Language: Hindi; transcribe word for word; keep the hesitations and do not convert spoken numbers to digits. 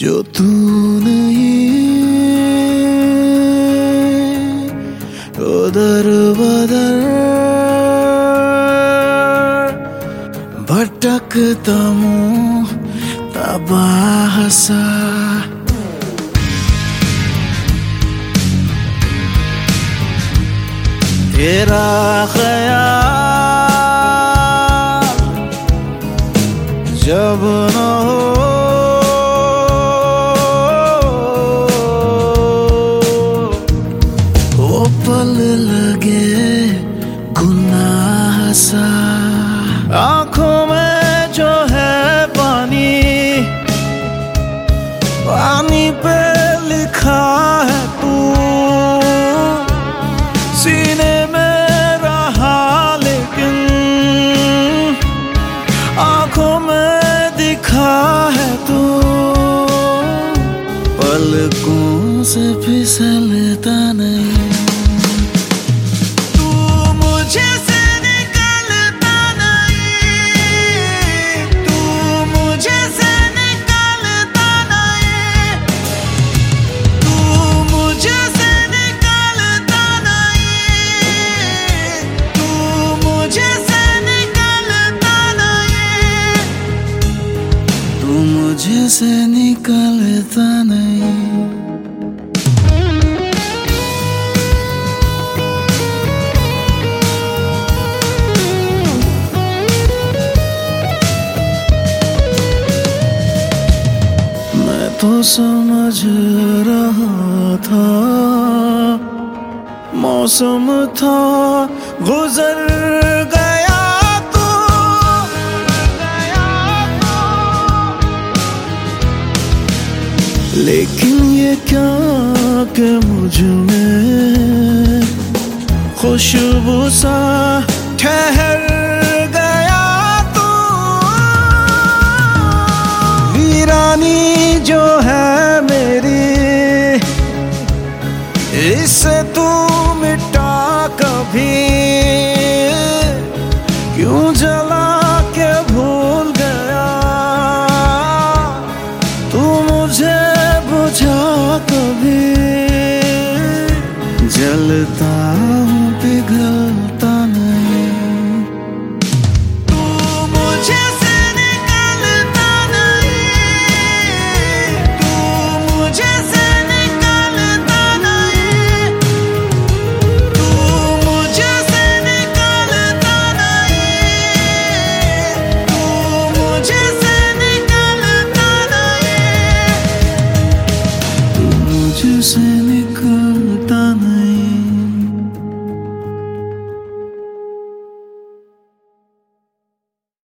जो तू नहीं उधर बदर भटकता मुँह तबाह सा तेरा ख्याल जब न हो वो पल लगे गुनाह सा। आंखों में जो है पानी, पानी पे लिखा है तू, सीने में रहा लेकिन आंखों में दिखा है तू। पलकों से फिसलता नहीं, तू मुझे से निकलता नहीं, तू मुझे से निकलता नहीं, तू मुझे से निकलता नहीं, तू मुझे से निकलता नहीं, तू मुझे से निकलता नहीं। तो समझ रहा था मौसम था गुजर गया तो, लेकिन ये क्या कि मुझ में खुशबू सा ठहर गया तो। वीरानी जो है